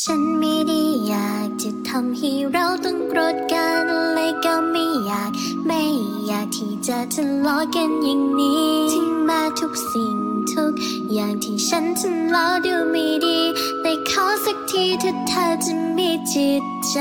ฉันไม่ได้อยากจะทำให้เราต้องโกรธกันเลยก็ไม่อยากที่จะทะเลาะกันอย่างนี้ถึงแม้ทุกสิ่งทุกอย่างที่ฉันทำแล้วดูไม่ดีแต่ขอสักทีถ้าเธอจะมีจิตใจ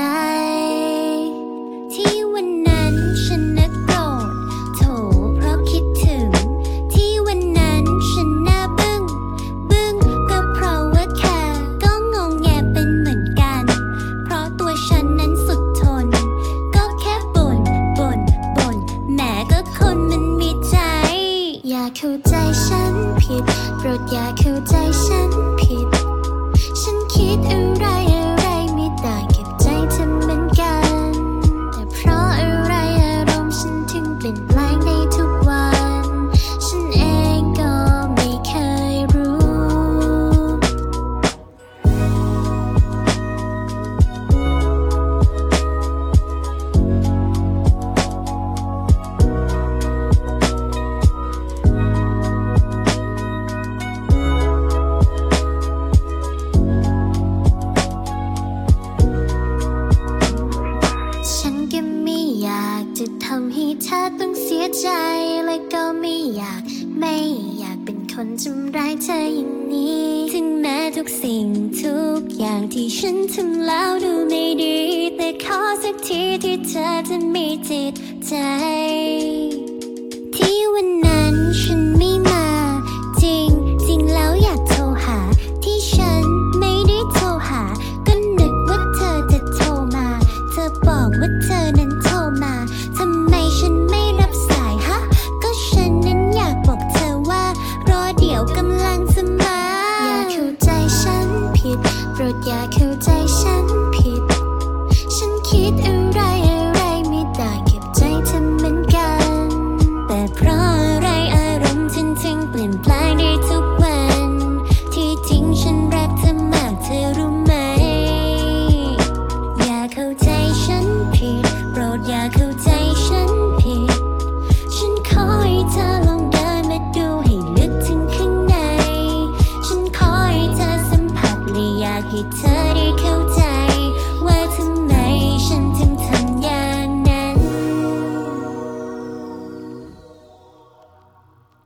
ที่วันนั้นฉันนึกโกรธโถเพราะคิดถึงที่วันนั้นฉันน่าบึ้งก็เพราะว่าแค่ก็งงแงเป็นเหมือนกันเพราะตัวฉันนั้นสุดทนก็แค่บ่นแหมก็คนมันมีใจอย่าเข้าใจฉันผิดโปรดอย่าเข้าใจฉันผิดฉันคิดอะไรไม่ต่างกับใจเธอเหมือนกันแต่เพราะอะไรอารมณ์ฉันถึงเปลี่ยนแปลงในทุกวันฉันเองก็ไม่เคยรู้ฉันก็ไม่อยากจะทำให้เธอต้องเสียใจและก็ไม่อยากเป็นคนทำร้ายเธออย่างนี้ถึงแม้ทุกสิ่งทุกอย่างที่ฉันทำแล้วดูไม่ดีแต่ขอสักทีที่เธอจะมีจิตใจที่วันนั้นฉันไม่มาจริงแล้วอยากโทรหาที่ฉันไม่ได้โทรหาก็นึกว่าเธอจะโทรมาเธอบอกว่าเธอนั้นโทรมาทำไมฉันไม่รับสายฮะก็ฉันนั้นอยากบอกเธอว่ารอเดี๋ยวกำลังจะมาอย่าเข้าใจฉันผิดโปรดอย่าเข้าใจฉันผิดฉันคิดอะไรไม่ต่างกับใจเธอเหมือนกันแต่เพราะอะไรอารมณ์ฉันถึงเปลี่ยนแปลงได้ทุกวันที่จริงฉันรักเธอมากเธอรู้ไหมอย่าเข้าใจฉันผิดโปรดอย่าเข้าใจฉันผิดฉันขอให้เธอลองเดินมาดูให้ลึกถึงข้างในฉันขอให้เธอสัมผัสและอยากให้เธอ